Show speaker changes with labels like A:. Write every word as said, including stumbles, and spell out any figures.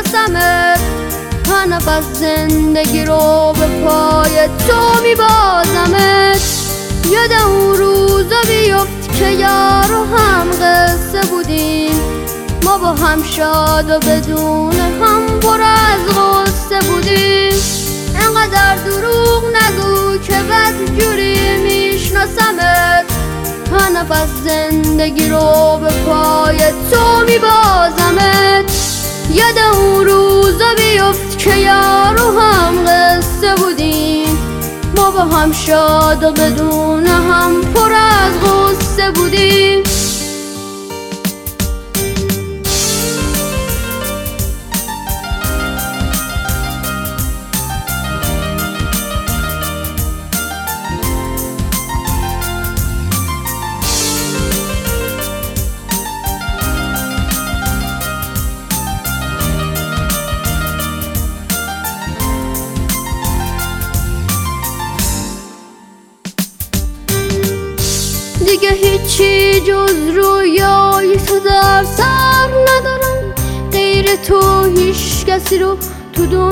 A: میشناسمت، هر نفس زندگی رو به پای تو میبازمت. یاد اون روزا بیفت که یار و هم قصه بودیم، ما با هم شاد و بدون هم پر از غصه بودیم. انقدر دروغ نگو که بد جوری میشناسمت، هر نفس زندگی رو به پای تو میبازمت. یاد اون روزا بیفت که یار و هم قصه بودیم، ما با هم شاد و بدون هم پر از غصه بودیم. دیگه هیچی جز رویای تو در سر ندارم، غیر تو هیچ کسی رو تو دنیا